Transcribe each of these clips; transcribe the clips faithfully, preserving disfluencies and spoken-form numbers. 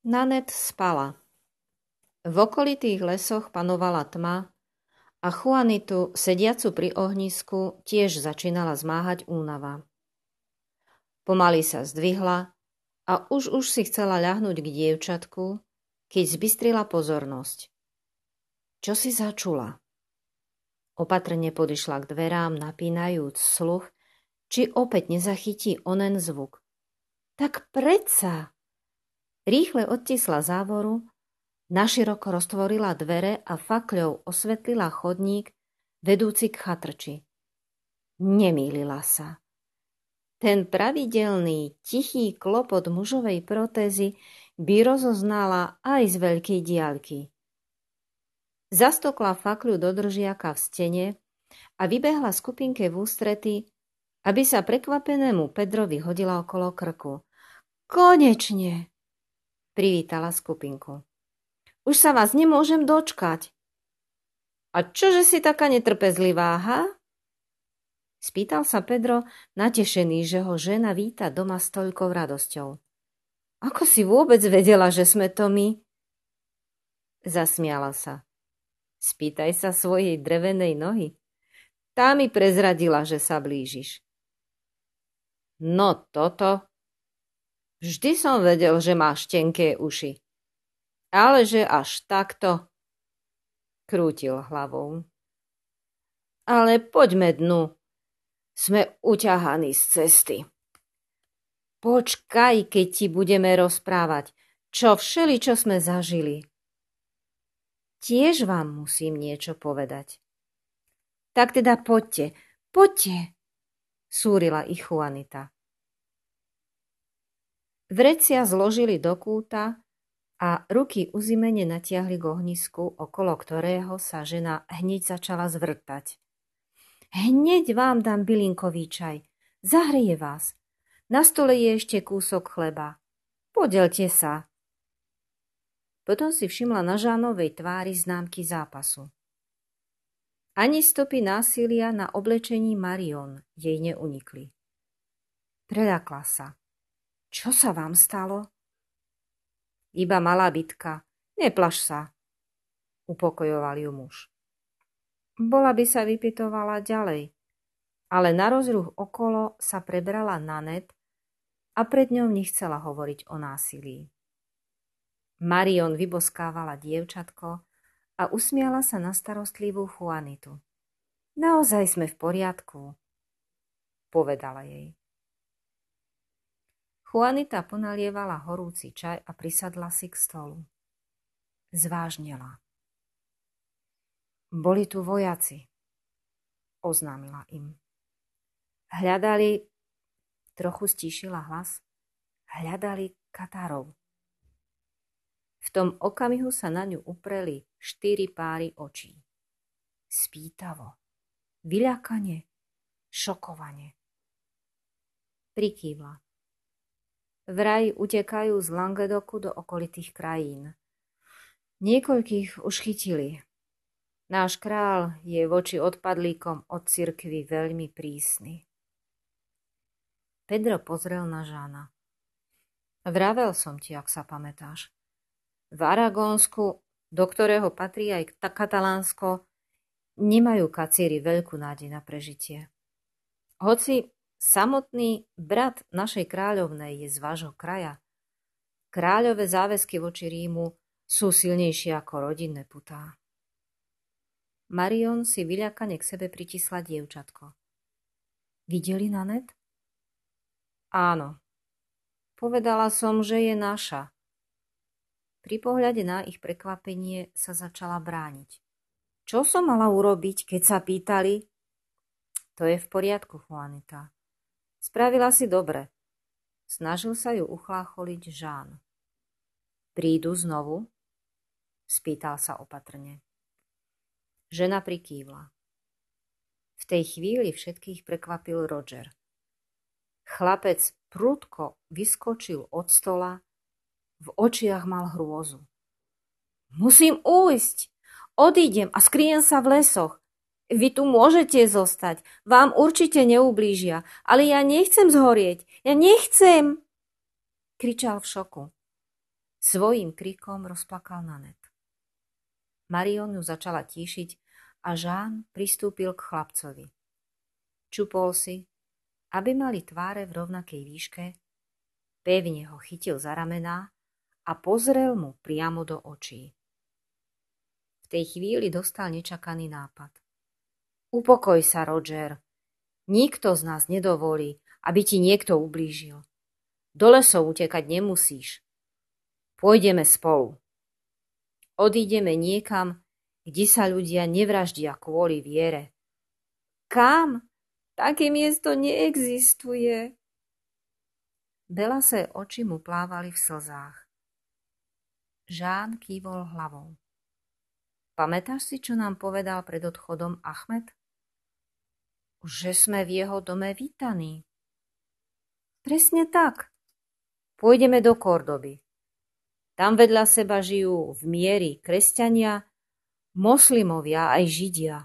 Nanette spala. V okolitých lesoch panovala tma a Juanitu, sediacu pri ohnisku, tiež začínala zmáhať únava. Pomaly sa zdvihla a už už si chcela ľahnúť k dievčatku, keď zbystrila pozornosť. Čo si začula? Opatrne podišla k dverám, napínajúc sluch, či opäť nezachytí onen zvuk. Tak predsa! Rýchle odtisla závoru, naširoko roztvorila dvere a fakľou osvetlila chodník vedúci k chatrči. Nemýlila sa. Ten pravidelný, tichý klopot mužovej protézy by rozoznala aj z veľkej diaľky. Zastokla fakľu do držiaka v stene a vybehla skupinke v ústrety, aby sa prekvapenému Pedrovi hodila okolo krku. Konečne! Privítala skupinku. Už sa vás nemôžem dočkať. A čože si taká netrpezlivá, ha? Spýtal sa Pedro, natešený, že ho žena víta doma s toľkou radosťou. Ako si vôbec vedela, že sme to my? Zasmiala sa. Spýtaj sa svojej drevenej nohy. Tá mi prezradila, že sa blížiš. No toto. Vždy som vedel, že máš tenké uši. Ale že až takto. Krútil hlavou. Ale poďme dnu. Sme uťahaní z cesty. Počkaj, keď ti budeme rozprávať, čo všeli, čo sme zažili. Tiež vám musím niečo povedať. Tak teda poďte, poďte, súrila ich Juanita. Vrecia zložili do kúta a ruky uzimene natiahli k ohnisku, okolo ktorého sa žena hneď začala zvrtať. Hneď vám dám bylinkový čaj. Zahreje vás. Na stole je ešte kúsok chleba. Podelte sa. Potom si všimla na Žánovej tvári známky zápasu. Ani stopy násilia na oblečení Marion jej neunikli. Preľakla sa. Čo sa vám stalo? Iba malá bitka. Neplaš sa, upokojoval ju muž. Bola by sa vypytovala ďalej, ale na rozruch okolo sa prebrala Nanette a pred ňou nechcela hovoriť o násilí. Marion vyboskávala dievčatko a usmiala sa na starostlivú Juanitu. Naozaj sme v poriadku, povedala jej. Juanita ponalievala horúci čaj a prisadla si k stolu. Zvážnela. Boli tu vojaci, oznámila im. Hľadali, trochu stíšila hlas, hľadali Katárov. V tom okamihu sa na ňu upreli štyri páry očí. Spýtavo, vyľakane, šokovane. Prikývla. Vraj utekajú z Languedocu do okolitých krajín. Niekoľkých už chytili. Náš král je voči odpadlíkom od cirkvi veľmi prísny. Pedro pozrel na Žána. Vravel som ti, ak sa pamätáš. V Aragónsku, do ktorého patrí aj Katalánsko, nemajú kacíri veľkú nádej na prežitie. Hoci samotný brat našej kráľovnej je z vášho kraja, kráľové záväzky voči Rímu sú silnejšie ako rodinné putá. Marion si vyľakane k sebe pritisla dievčatko. Videli Nanette? Áno. Povedala som, že je naša. Pri pohľade na ich prekvapenie sa začala brániť. Čo som mala urobiť, keď sa pýtali? To je v poriadku, Juanita. Spravila si dobre. Snažil sa ju uchlácholiť Žán. Prídu znovu? Spýtal sa opatrne. Žena prikývla. V tej chvíli všetkých prekvapil Roger. Chlapec prudko vyskočil od stola, v očiach mal hrôzu. Musím újsť! Odídem a skryjem sa v lesoch. Vy tu môžete zostať, vám určite neublížia, ale ja nechcem zhorieť, ja nechcem! Kričal v šoku. Svojím krikom rozplakal Nanette. Marion ju začala tíšiť a Jean pristúpil k chlapcovi. Čupol si, aby mali tváre v rovnakej výške, pevne ho chytil za ramená a pozrel mu priamo do očí. V tej chvíli dostal nečakaný nápad. Upokoj sa, Roger. Nikto z nás nedovolí, aby ti niekto ublížil. Do lesov utekať nemusíš. Pôjdeme spolu. Odídeme niekam, kde sa ľudia nevraždia kvôli viere. Kam? Také miesto neexistuje. Belasé oči mu plávali v slzách. Jean kývol hlavou. Pamätáš si, čo nám povedal pred odchodom Ahmed? Že sme v jeho dome vítaní. Presne tak. Pôjdeme do Kordoby. Tam vedľa seba žijú v mieri kresťania, moslimovia aj židia.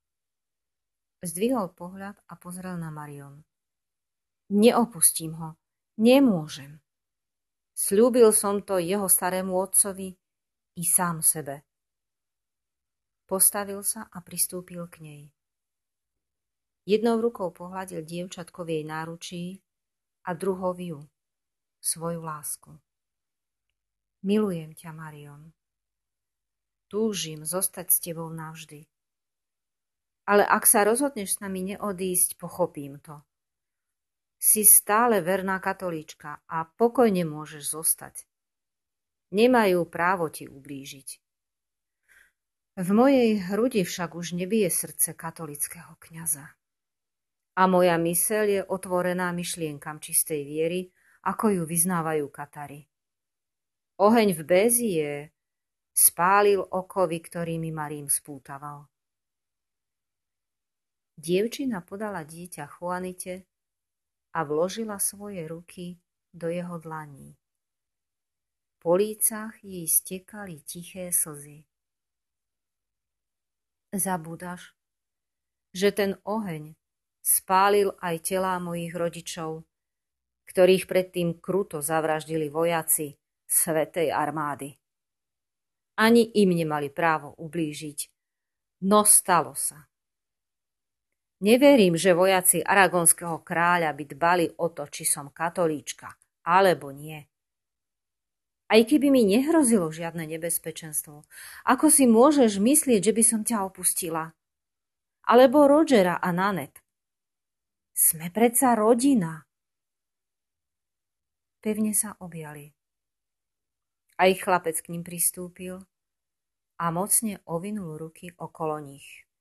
Zdvihol pohľad a pozrel na Marion. Neopustím ho. Nemôžem. Sľúbil som to jeho starému otcovi i sám sebe. Postavil sa a pristúpil k nej. Jednou rukou pohľadil dievčatko v jej náručí a druhou ju, svoju lásku. Milujem ťa, Marion. Túžim zostať s tebou navždy. Ale ak sa rozhodneš s nami neodísť, pochopím to. Si stále verná katolíčka a pokojne môžeš zostať. Nemajú právo ti ublížiť. V mojej hrudi však už nebije srdce katolického kňaza. A moja myseľ je otvorená myšlienkam čistej viery, ako ju vyznávajú Katari. Oheň v Bézie spálil okovy, ktorými ma Rím spútaval. Dievčina podala dieťa Juanite a vložila svoje ruky do jeho dlaní. Po lícach jej stekali tiché slzy. Zabúdaš, že ten oheň spálil aj telá mojich rodičov, ktorých predtým kruto zavraždili vojaci Svätej armády. Ani im nemali právo ublížiť, no stalo sa. Neverím, že vojaci aragonského kráľa by dbali o to, či som katolíčka, alebo nie. Aj keby mi nehrozilo žiadne nebezpečenstvo, ako si môžeš myslieť, že by som ťa opustila? Alebo Rogera a Nanette? Sme predsa rodina. Pevne sa objali. Aj chlapec k ním pristúpil a mocne ovinul ruky okolo nich.